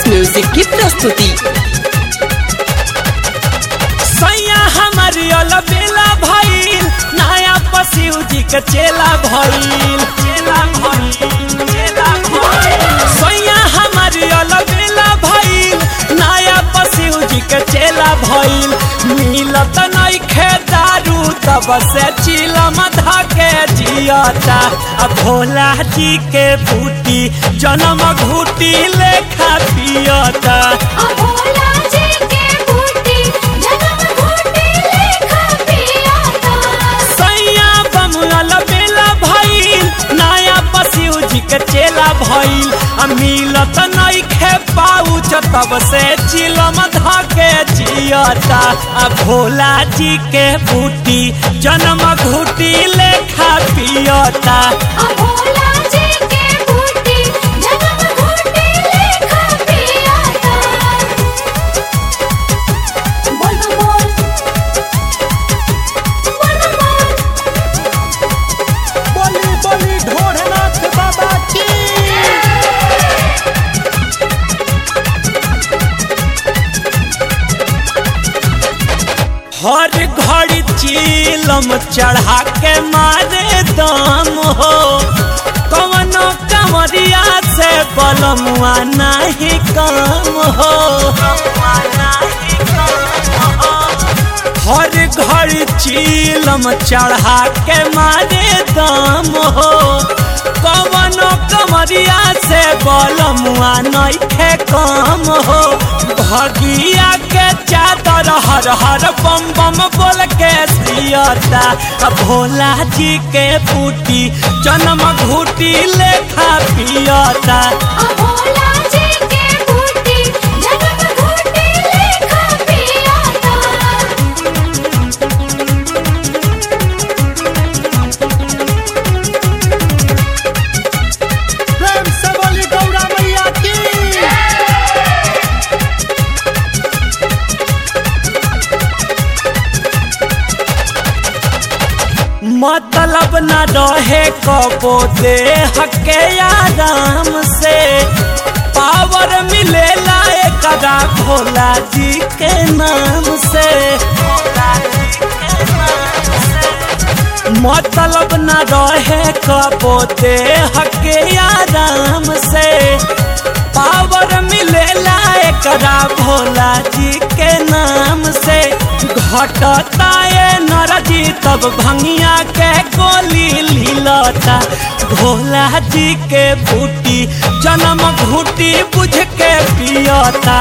Music की प्रस्तुति। सैया हमारी अलबेला भइल, नया पसिउ जी के चेला भइल। सैया हमारी अलबेला भइल, नया पसिउ जी के चेला भइल। मिलत नइखे दारू तब से चिलम धके जियता। भोला जी के बूटी जन्म घूटी लेखा पियता। के चेला भइल, मिलत नइखे पाउच तब से चिलम धके जियता। भोला जी के बूटी जन्म घूटी लेखा पियता। हर घड़ी चिलम चढ़ा के मारे दम हो, कवनो कमरिया से बलमुआ नहीं कम हो। हर घड़ी चिलम चढ़ा के मारे दम हो, कवनो कमरिया से बलमुआ नहीं कम हो। भगिया के चादर हर हर बम बम बोल के सियता। भोला जी के बूटी जन्म घूटी लेखा पियता। मतलब न रहे कबो देह के आराम से, पावर मिलेला एकरा भोला जी के नाम से। मतलब न रहे कबो देह के आराम से, पावर मिलेला एकरा भोला जी के नाम से। घटता ये नरजी तब भंगिया के गोली लीलता। भोला जी के बूटी जन्म घूटी बुझ के पियता।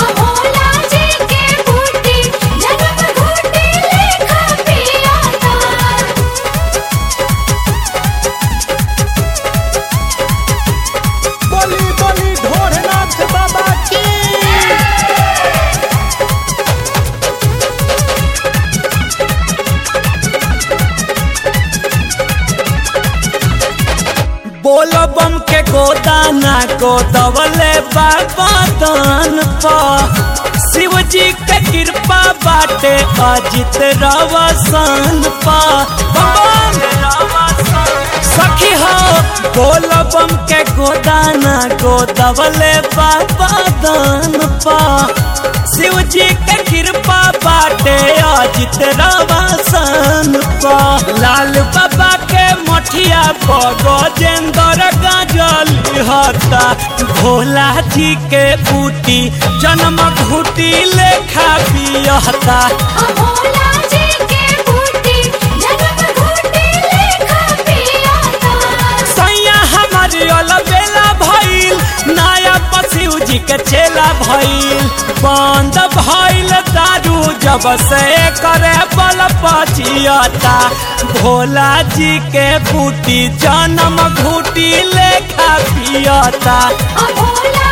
बोल बम के गोदाना गोदवले बाबा दान पा। शिव जी के कृपा बाटे अजित रवसन पा। सखी हो बोल बम के गोदाना गोदवले बाबा दान पा। शिव जी के कृपा बाटे अजित रवसन पा। लाल बाबा के मठिया गजेंद्र गाजल हता। भोला जी के बूटी जन्म घूटी लेखा पियता। सैया हमारी अलबेला भइल, नया पसिउ जी के चेला भइल। बंद भइल दारू जब से करे बल पचियता। भोला जी के बूटी जन्म घूटी लेखा पियता।